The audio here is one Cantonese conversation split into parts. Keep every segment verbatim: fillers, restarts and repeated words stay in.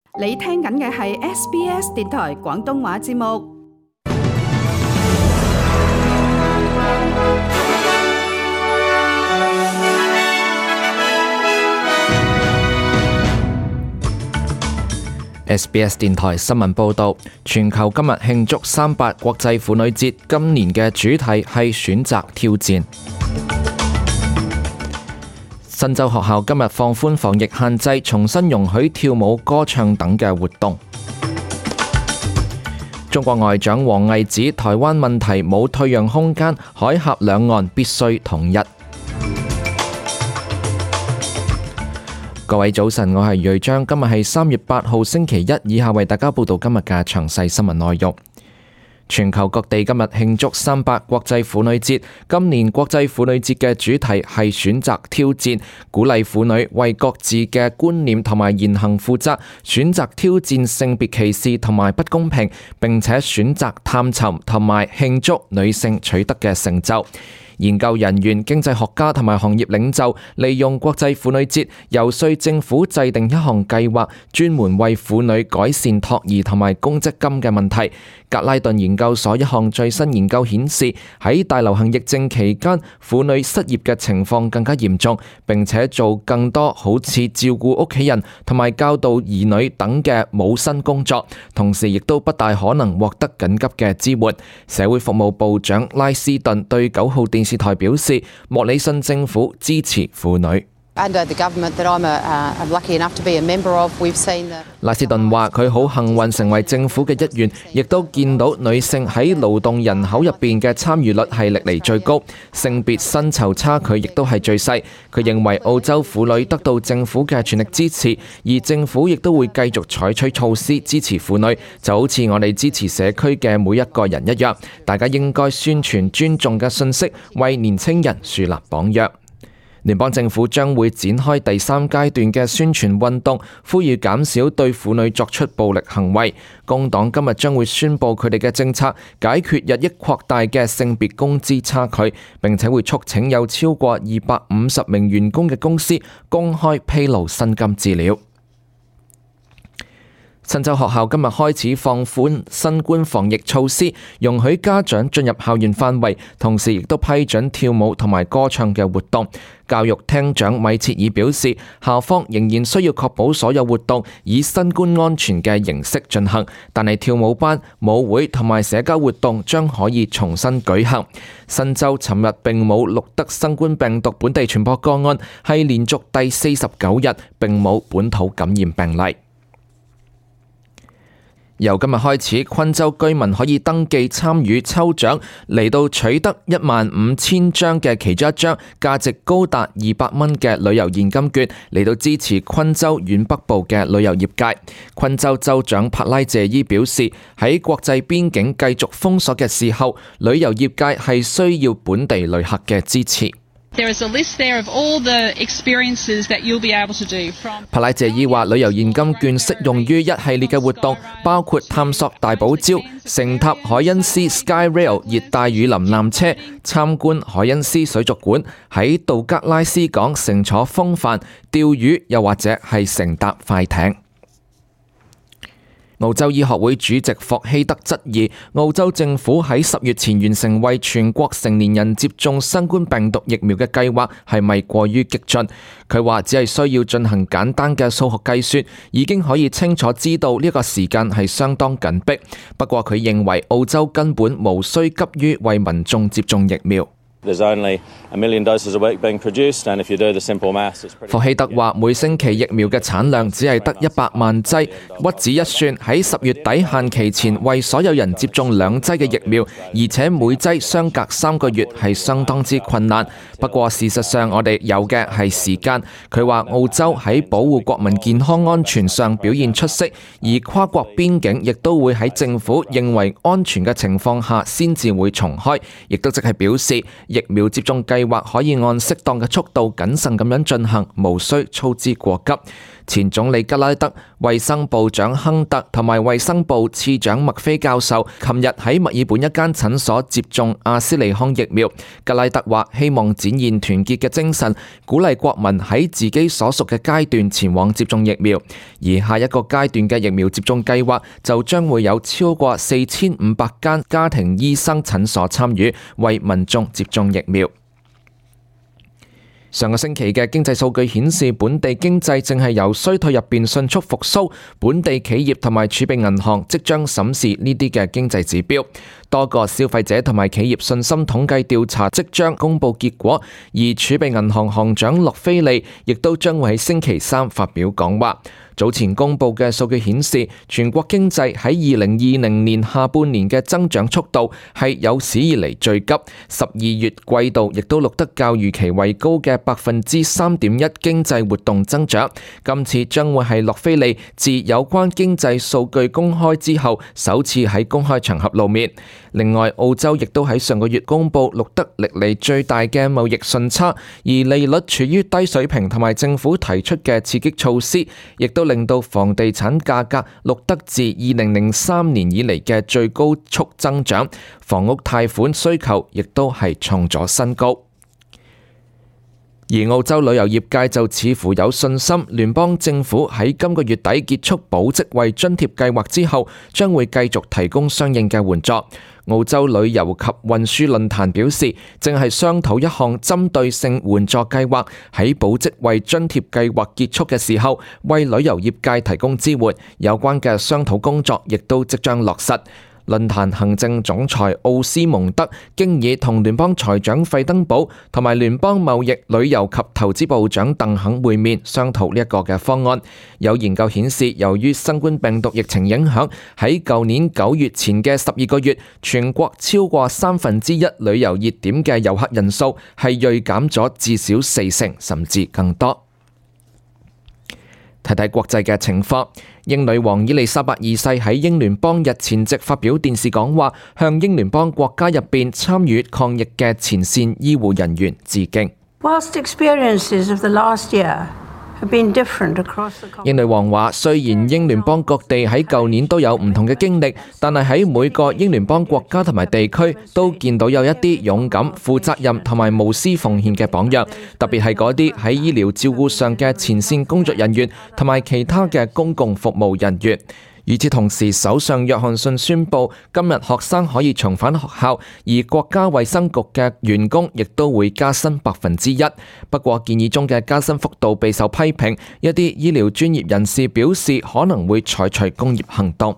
你聽緊嘅係 S B S 電台廣東話節目。 S B S 電台新聞報導，全球今日慶祝三八國際婦女節，今年嘅主題係選擇挑戰。新州學校今日放寬防疫限制，重新容許跳舞、歌唱等嘅活動。中國外長王毅指台灣問題冇退讓空間，海峽兩岸必須統一。各位早晨，我係瑞章，今日係三月八號星期一，以下為大家報道今日嘅詳細新聞內容。全球各地今日慶祝三八國際婦女節，今年國際婦女節嘅主題係選擇挑戰，鼓勵婦女為各自嘅觀念同埋言行負責，選擇挑戰性別歧視同埋不公平，並且選擇探尋同埋慶祝女性取得嘅成就。研究人員、經濟學家同埋行業領袖利用國際婦女節遊說政府制定一項計劃，專門為婦女改善托兒同埋公積金嘅問題。格拉頓研究所一項最新研究顯示，喺大流行疫症期間，婦女失業嘅情況更加嚴重，並且做更多好似照顧屋企人同埋教導兒女等嘅冇薪工作，同時亦都不大可能獲得緊急嘅支援。社會服務部長拉斯頓對九號電視台表示，莫里遜政府支持婦女。拉斯頓話佢好幸運成為政府嘅一員，亦都見到女性喺勞動人口入邊嘅參與率係歷嚟最高，性別薪酬差距亦都係最細。佢認為澳洲婦女得到政府嘅全力支持，而政府亦都會繼續採取措施支持婦女，就好似我哋支持社區嘅每一個人一樣。大家應該宣傳尊重嘅信息，為年輕人樹立榜樣。聯邦政府將會展開第三階段嘅宣傳運動，呼籲減少對婦女作出暴力行為。工黨今日將會宣布佢哋嘅政策，解決日益擴大嘅性別工資差距，並且會促請有超過二百五十名員工嘅公司公開披露薪金資料。新州學校今日開始放寬新冠防疫措施，容許家長進入校園範圍，同時亦都批准跳舞同埋歌唱嘅活動。教育廳長米切爾表示，校方仍然需要確保所有活動以新冠安全嘅形式進行，但係跳舞班、舞會同埋社交活動將可以重新舉行。新州尋日並冇錄得新冠病毒本地傳播個案，係連續第四十九日並冇本土感染病例。由今日開始，昆州居民可以登記參與抽獎，嚟到取得一萬五千張嘅其中一張，價值高達二百蚊嘅旅遊現金券，嚟到支持昆州縣北部嘅旅遊業界。昆州州長帕拉謝伊表示，喺國際邊境繼續封鎖嘅時候，旅遊業界係需要本地旅客嘅支持。帕拉謝伊話，旅遊現金券適用於一系列嘅活動，包括探索大堡礁、乘搭海恩斯 Sky Rail 熱帶雨林纜車、參觀海恩斯水族館、喺杜格拉斯港乘坐風帆、釣魚，又或者係乘搭快艇。澳洲醫學會主席霍希德質疑澳洲政府喺十月前完成為全國成年人接種新冠病毒疫苗嘅計劃係咪過於激進？佢話只係需要進行簡單嘅數學計算，已經可以清楚知道呢個時間係相當緊迫。不過佢認為澳洲根本無需急於為民眾接種疫苗。霍希德話：每星期疫苗嘅產量只係得一百萬劑，屈指一算，喺十月底限期前為所有人接種兩劑嘅疫苗，而且每劑相隔三個月係相當之困難。不過事實上，我哋有嘅係時間。佢話澳洲喺保護國民健康安全上表現出色，而跨國邊境亦都會喺政府認為安全嘅情況下先至會重開，亦都即係表示疫苗接種計劃可以按適當嘅速度謹慎咁樣進行，無需操之過急。前總理吉拉德衛生部長亨特同埋衛生部次長麥菲教授琴日喺墨爾本一間診所接種阿斯利康疫苗。格拉特話希望展現團結嘅精神，鼓勵國民喺自己所屬嘅階段前往接種疫苗。而下一個階段嘅疫苗接種計劃就將會有超過四千五百間家庭醫生診所參與，為民眾接種疫苗。上個星期嘅經濟數據顯示，本地經濟正係由衰退入邊迅速復甦，本地企業同埋儲備銀行即將審視呢啲嘅經濟指標。多個消費者同埋企業信心統計調查即將公布結果，而儲備銀行行長洛菲利亦都將會喺星期三發表講話。早前公布嘅數據顯示，全國經濟喺二零二零年下半年嘅增長速度係有史以嚟最急，十二月季度亦都錄得較預期為高嘅百分之三點一經濟活動增長。今次將會係洛菲利自有關經濟數據公開之後首次喺公開場合露面。另外，澳洲亦都喺上個月公布錄得歷嚟最大嘅貿易順差，而利率處於低水平，同埋政府提出嘅刺激措施，亦都令到房地產價格錄得自二零零三年以嚟嘅最高速增長，房屋貸款需求亦都係創咗新高。而澳洲旅遊業界就似乎有信心，聯邦政府喺今個月底結束保職位津貼計劃之後，將會繼續提供相應嘅援助。澳洲旅遊及運輸論壇表示，正係商討一項針對性援助計劃，喺保職位津貼計劃結束嘅時候，為旅遊業界提供支援。有關嘅商討工作亦都即將落實。論壇行政總裁奧斯蒙德經已同聯邦財長費登堡同埋聯邦貿易、旅遊及投資部長鄧肯會面，商討呢一個嘅方案。有研究顯示，由於新冠病毒疫情影響，喺舊年九月前嘅十二個月，全國超過三分之一旅遊熱點嘅遊客人數係銳減咗至少四成，甚至更多。睇睇國際嘅情況，英女王伊麗莎白二世喺英聯邦日前夕發表電視講話，向英聯邦國家入邊參與抗疫嘅前線醫護人員致敬。 Whilst experiences of the last year have been different across the continent. 英女王話，雖然英聯邦各地喺舊年都有唔同嘅經歷，但係喺每個英聯邦國家同埋地區都見到有一啲勇敢、負責任同埋無私奉獻嘅榜樣，特別係嗰啲喺醫療照顧上嘅前線工作人員同埋其他嘅公共服務人員。與此同時，首相約翰遜宣布今日學生可以重返學校，而國家衛生局嘅員工亦都會加薪百分之一。不過建議中嘅加薪幅度備受批評，一啲醫療專業人士表示可能會採取工業行動。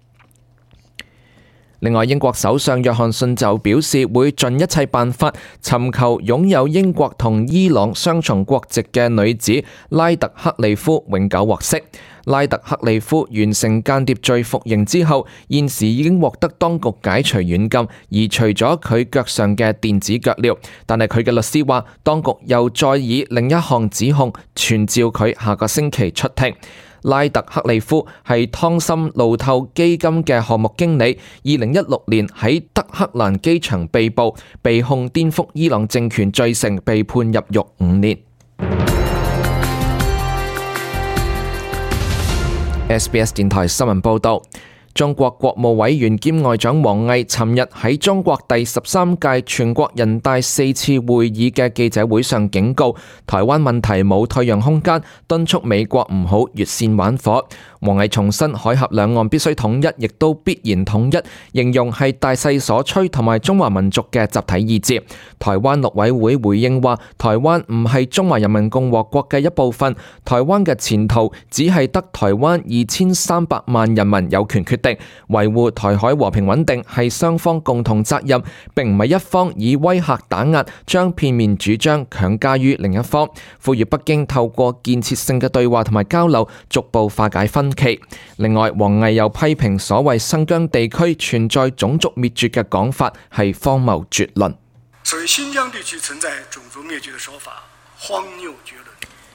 另外，英國首相約翰遜就表示會盡一切辦法尋求擁有英國同伊朗雙重國籍嘅女子拉特克利夫永久獲釋。拉特克利夫完成間諜罪服刑之後，現時已經獲得當局解除軟禁，移除咗佢腳上嘅電子腳鐐。但係佢嘅律師話，當局又再以另一項指控傳召佢下個星期出庭。拉特克利夫係湯森路透基金嘅項目經理，二零一六年喺德黑蘭機場被捕，被控顛覆伊朗政權罪成，被判入獄五年。S B S 電台新聞報道，中國國務委員兼外長王毅尋日喺中國第十三屆全國人大四次會議嘅記者會上警告，台灣問題冇退讓空間，敦促美國唔好越線玩火。王毅重申海峽兩岸必須統一，亦都必然統一，形容係大勢所趨同埋中華民族嘅集體意志。台灣陸委會回應話，台灣唔係中華人民共和國嘅一部分，台灣嘅前途只係得台灣二千三百萬人民有權決定。維護台海和平穩定係雙方共同責任，並唔係一方以威嚇打壓將片面主張強加於另一方。呼籲北京透過建設性嘅對話同埋交流，逐步化解分歧。另外，王毅又批評所謂新疆地區存在種族滅絕嘅講法係荒謬絕倫。 所謂新疆地區存在種族滅絕嘅說法荒謬絕倫。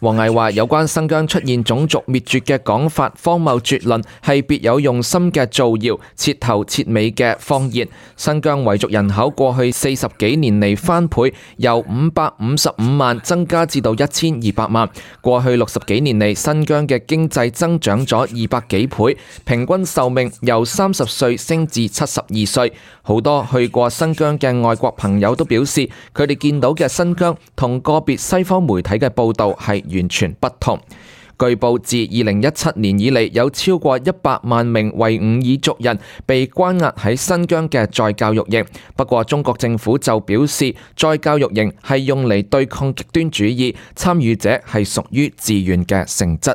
王毅話：有關新疆出現種族滅絕嘅講法荒謬絕倫，係別有用心嘅造謠，徹頭徹尾嘅謊言。新疆維族人口過去四十幾年嚟翻倍，由五百五十五萬增加至到一千二百萬。過去六十幾年嚟，新疆嘅經濟增長咗二百幾倍，平均壽命由三十歲升至七十二歲。好多去過新疆嘅外國朋友都表示，佢哋見到嘅新疆同個別西方媒體嘅報導係完全不同。據報自二零一七年以嚟，有超過一百萬名維吾爾族人被關押喺新疆嘅再教育營。不過中國政府就表示，再教育營係用嚟對抗極端主義，參與者係屬於自願嘅性質。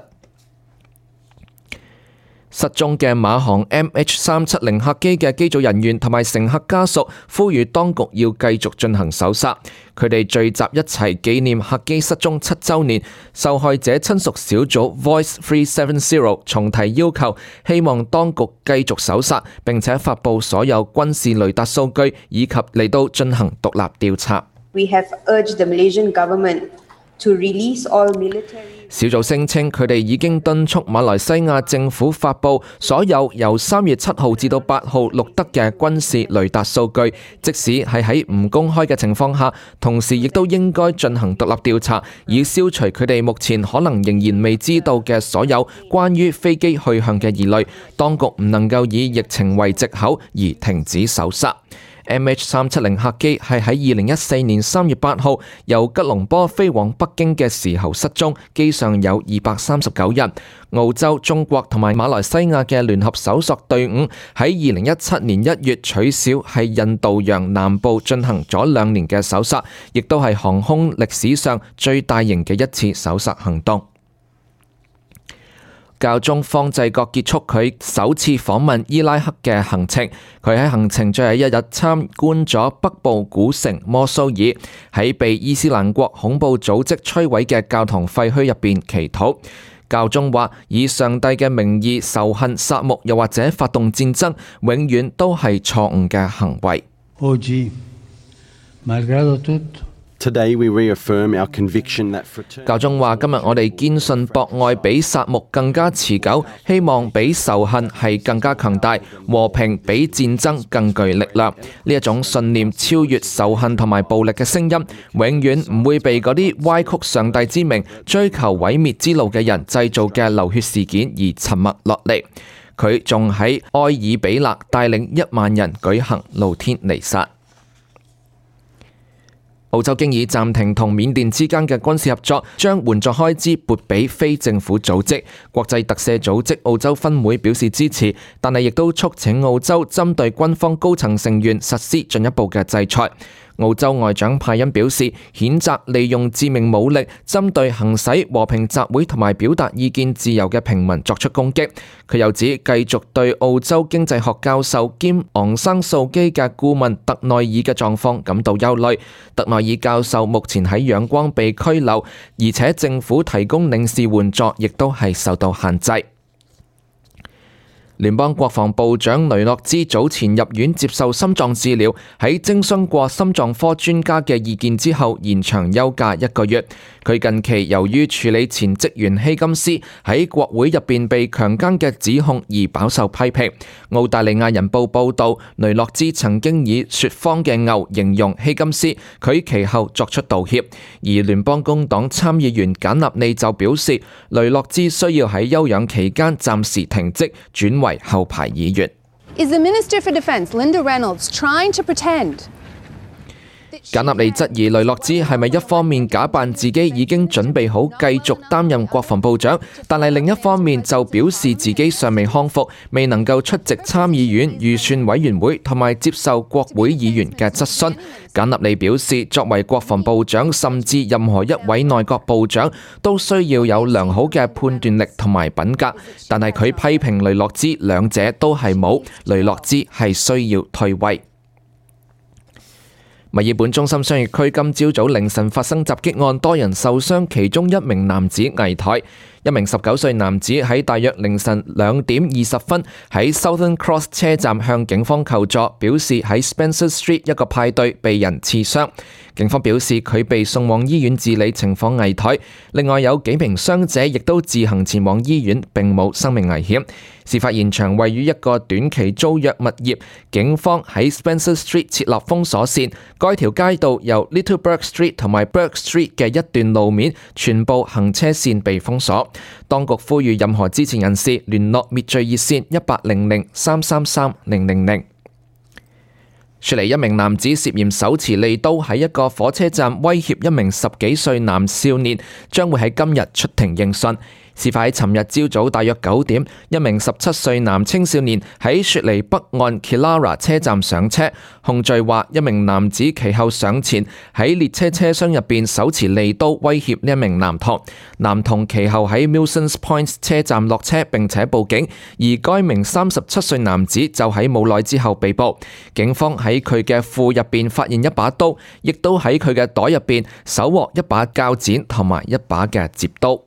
失蹤嘅馬航 M H 三七零客機嘅機組人員同埋乘客家屬呼籲當局要繼續進行搜查。佢哋聚集一齊紀念客機失蹤七週年。受害者親屬小組 Voice three seventy 重提要求，希望當局繼續搜查，並且發布所有軍事雷達數據，以及嚟到進行獨立調查。 We have urged the Malaysian government to release all military 小組聲稱，佢哋已經敦促馬來西亞政府發布所有由三月七號至到八號錄得嘅軍事雷達數據，即使係喺唔公開嘅情況下，同時亦都應該進行獨立調查，以消除佢哋目前可能仍然未知道嘅所有關於飛機去向嘅疑慮。當局唔能夠以疫情為藉口而停止搜查。M H 三七零客機係喺二零一四年三月八號由吉隆坡飛往北京嘅時候失蹤，機上有二百三十九人。澳洲、中國同埋馬來西亞嘅聯合搜索隊伍喺二零一七年一月取消喺印度洋南部進行咗兩年嘅搜索，亦都係航空歷史上最大型嘅一次搜索行動。教宗方濟各結束佢首次訪問伊拉克嘅行程，佢喺行程最後一日參觀咗北部古城摩蘇爾，喺被伊斯蘭國恐怖組織摧毀嘅教堂廢墟入邊祈禱。教宗話：以上帝嘅名義仇恨、殺戮又或者發動戰爭，永遠都係錯誤嘅行為。 Today we reaffirm our conviction that fraternity 教宗話：今日我哋堅信博愛比殺戮更加持久，希望比仇恨係更加強大，和平比戰爭更具力量。呢一種信念超越仇恨同埋暴力嘅聲音，永遠唔會被嗰啲歪曲上帝之名、追求毀滅之路嘅人製造嘅流血事件而沉默落嚟。佢仲喺埃爾比勒帶領一萬人舉行露天彌撒。澳洲經已暫停同緬甸之間嘅軍事合作，將援助開支撥俾非政府組織。國際特赦組織澳洲分會表示支持，但係亦都促請澳洲針對軍方高層成員實施進一步嘅制裁。澳洲外長派恩表示，譴責利用致命武力針對行使和平集會同埋表達意見自由嘅平民作出攻擊。佢又指繼續對澳洲經濟學教授兼昂山素基嘅顧問特內爾嘅狀況感到憂慮。特內爾教授目前喺仰光被拘留，而且政府提供領事援助亦都係受到限制。聯邦國防部長雷諾茲早前入院接受心臟治療，喺徵詢過心臟科專家嘅意見之後，延長休假一個月。佢近期由於處理前職員希金斯喺國會入邊被強姦嘅指控而飽受批評。澳大利亞人報報道，雷諾茲曾經以說謊嘅牛形容希金斯，佢其後作出道歉。而聯邦工黨參議員簡納利就表示，雷諾茲需要喺休養期間暫時停職，轉為後排議員。 Is the Minister for Defence, Linda Reynolds, trying to pretend? 簡納利質疑雷諾茲係咪一方面假扮自己已經準備好繼續擔任國防部長，但係另一方面就表示自己尚未康復，未能夠出席參議院預算委員會同埋接受國會議員嘅質詢。簡納利表示，作為國防部長，甚至任何一位內閣部長都需要有良好嘅判斷力同埋品格，但係佢批評雷諾茲兩者都係冇，雷諾茲係需要退位。墨爾本中心商業區今朝早凌晨發生襲擊案，多人受傷，其中一名男子危殆。 一名十九歲男子喺大約凌晨兩點二十分喺 Southern Cross 車站向警方求助，表示喺 Spencer Street 一個派對被人刺傷。警方表示佢被送往醫院治理，情況危殆。另外有幾名傷者亦都自行前往醫院，並冇生命危險。事發現場位於一個短期租約物業，警方喺 Spencer Street 設立封鎖線，該條街道由 Little Bourke Street 同埋 Bourke Street 嘅一段路面全部行車線被封鎖。當局呼籲任何知情人士聯絡滅罪熱線一八零零三三三零零零。雪梨一名男子涉嫌手持利刀喺一個火車站威脅一名十幾歲男少年，將會喺今日出庭應訊。事發喺尋日朝早大約九點，一名十七歲男青少年喺雪梨北岸 Killara 車站上車，控罪話一名男子其後上前喺列車車廂入邊手持利刀威脅呢一名男童，男童其後喺 Milsons Point 車站落車並且報警，而該名三十七歲男子就喺冇耐之後被捕。警方喺佢嘅褲入邊發現一把刀，亦都喺佢嘅袋入邊搜獲一把鉸剪同埋一把嘅摺刀。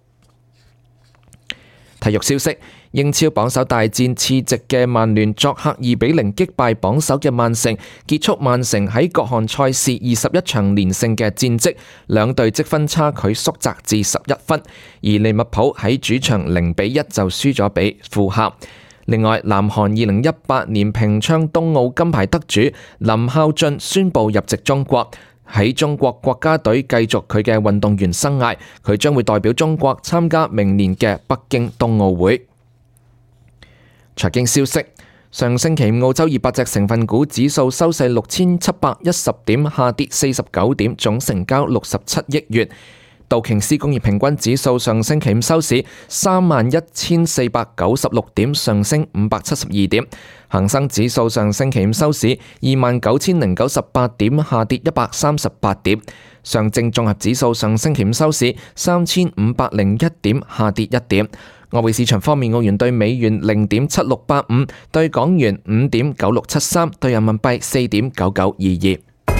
體育消息，英超榜首大戰次席嘅曼聯作客二比零擊敗榜首嘅曼城，結束曼城喺各項賽事二十一場連勝嘅戰績，兩隊積分差距縮窄至十一分。而利物浦喺主場零比一就輸咗俾富咸。另外，南韓二零一八年平昌冬奧金牌得主林孝俊宣布入籍中國。喺中國國家隊繼續佢嘅運動員生涯，佢將會代表中國參加明年嘅北京冬奧會。財經消息，上星期五澳洲二百隻成分股指數收市六千七百一十點，下跌四十九點，總成交六十七億元。道瓊斯工業平均指數上星期五收市三萬一千四百九十六點，上升五百七十二點。恒生指數上星期五收市二萬九千零九十八點，下跌一百三十八點。上證綜合指數上星期五收市三千五百零一點，下跌一點。外匯市場方面，澳元兌美元零點七六八五，兌港元五點九六七三，兌人民幣四點九九二二。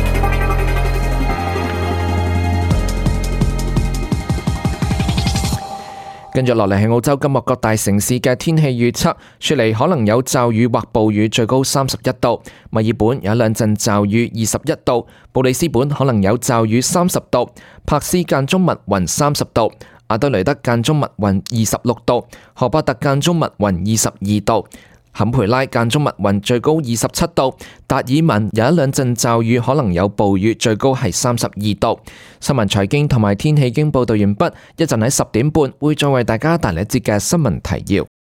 跟住落嚟係澳洲今日各大城市嘅天氣預測，雪梨可能有驟雨或暴雨，最高三十一度；墨爾本有一兩陣驟雨，二十一度；布里斯本可能有驟雨，三十度；柏斯間中密雲，三十度；阿德雷德間中密雲，二十六度；荷伯特間中密雲，二十二度；坎培拉間中密雲，最高二十七度；達爾文有一兩陣驟雨，可能有暴雨，最高係三十二度。新聞財經同埋天氣已經報道完畢，一陣喺十點半會再為大家帶嚟一節嘅新聞提要。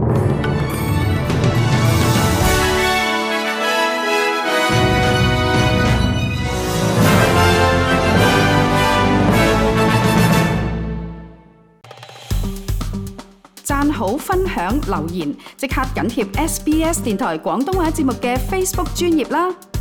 讚好、分享、留言，即刻緊貼 S B S 電台廣東話節目嘅 Facebook 專頁啦！